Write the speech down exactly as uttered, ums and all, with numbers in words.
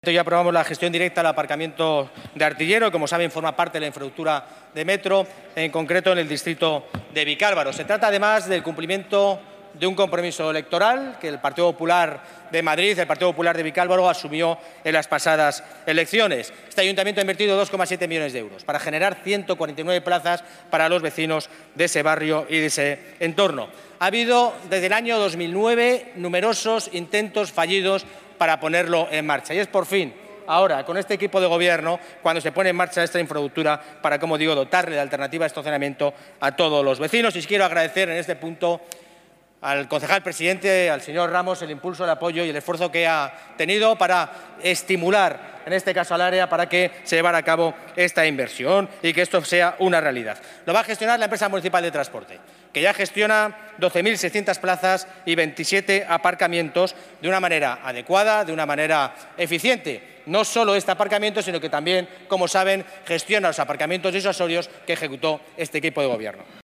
Ya aprobamos la gestión directa del aparcamiento de Artillero, como saben, forma parte de la infraestructura de metro, en concreto en el distrito de Vicálvaro. Se trata además del cumplimiento de un compromiso electoral que el Partido Popular de Madrid, el Partido Popular de Vicálvaro, asumió en las pasadas elecciones. Este ayuntamiento ha invertido dos coma siete millones de euros para generar ciento cuarenta y nueve plazas para los vecinos de ese barrio y de ese entorno. Ha habido desde el año dos mil nueve numerosos intentos fallidos para ponerlo en marcha. Y es por fin, ahora, con este equipo de gobierno, cuando se pone en marcha esta infraestructura para, como digo, dotarle de alternativa de estacionamiento a todos los vecinos. Y quiero agradecer en este punto al concejal presidente, al señor Ramos, el impulso, el apoyo y el esfuerzo que ha tenido para estimular, en este caso al área, para que se llevara a cabo esta inversión y que esto sea una realidad. Lo va a gestionar la empresa municipal de transporte, que ya gestiona doce mil seiscientas plazas y veintisiete aparcamientos de una manera adecuada, de una manera eficiente. No solo este aparcamiento, sino que también, como saben, gestiona los aparcamientos disuasorios que ejecutó este equipo de gobierno.